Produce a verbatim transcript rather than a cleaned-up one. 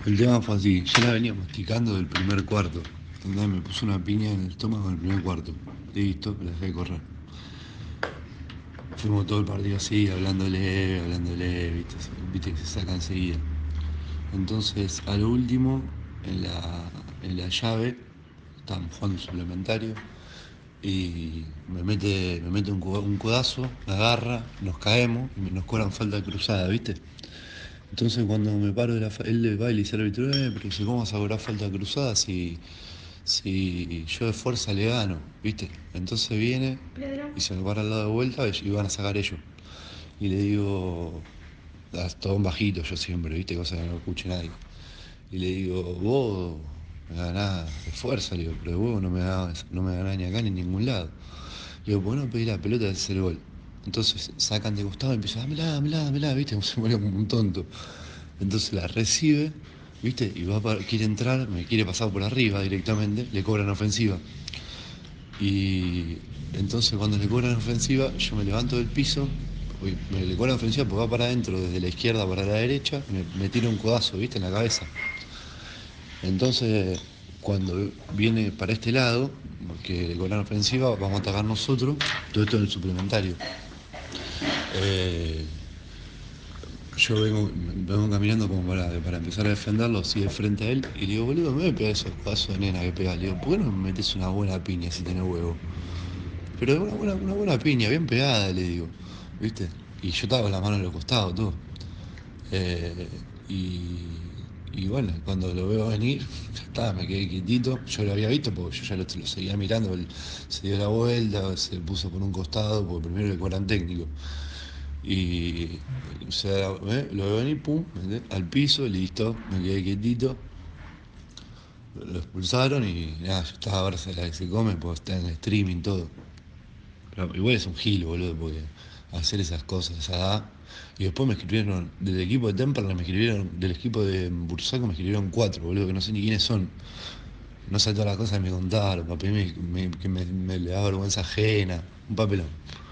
El tema fue así, yo la venía masticando del primer cuarto. Entonces me puso una piña en el estómago en el primer cuarto. Listo, la dejé correr. Fuimos todo el partido así, hablándole, hablándole, viste, viste que se saca enseguida. Entonces, a lo último, en la, en la llave, estábamos jugando un suplementario, y me mete, me mete un, un codazo, me agarra, nos caemos y nos cobran falta cruzada, ¿viste? Entonces cuando me paro de la fa- él va y le dice al árbitro, eh, pero dice, ¿cómo vas a cobrar falta cruzada si, si yo de fuerza le gano? ¿Viste? Entonces viene Pedro. y se me para al lado de vuelta y van a sacar ellos. Y le digo, ah, todo en bajito yo siempre, ¿viste? Cosa que no escuche nadie. Y le digo, vos me ganás de fuerza, le digo, pero vos no me ganás, no me ganás ni acá ni en ningún lado. Le digo, ¿por qué no pedí la pelota de hacer el gol? Entonces sacan de costado y empiezan, dámela, dámela, dámela, ¿viste? Se pone como un tonto. Entonces la recibe, ¿viste? Y va para, quiere entrar, me quiere pasar por arriba directamente, le cobran ofensiva. Y entonces cuando le cobran ofensiva, yo me levanto del piso, uy, me le cobran ofensiva porque va para adentro, desde la izquierda para la derecha, y me, me tira un codazo, ¿viste? En la cabeza. Entonces, cuando viene para este lado, porque le cobran ofensiva, vamos a atacar nosotros, todo esto en el suplementario. Eh, yo vengo, vengo caminando como para, para empezar a defenderlo así de frente a él y le digo, boludo, me voy a pegar esos pedazos de nena que pegás. Le digo, ¿por qué no me metes una buena piña si tenés huevo? Pero una buena, una buena piña, bien pegada, le digo, ¿viste? Y yo estaba con las manos en los costados, todo. Eh, y, y bueno, cuando lo veo venir, ya está, me quedé quietito. Yo lo había visto porque yo ya lo, lo seguía mirando. Él se dio la vuelta, se puso por un costado, porque primero le cobran técnico. Y o sea, ¿eh? Lo veo venir, pum, ¿entendés? Al piso, listo, me quedé quietito. Lo expulsaron y nada, yo estaba a ver si la que se come, porque está en streaming todo. Pero igual es un gil, boludo, porque hacer esas cosas a esa edad. Y después me escribieron, del equipo de Temperley me escribieron, del equipo de Bursaco me escribieron cuatro, boludo, que no sé ni quiénes son. No sé todas las cosas que me contaron, papi, me, me- que me, me le da vergüenza ajena, un papelón.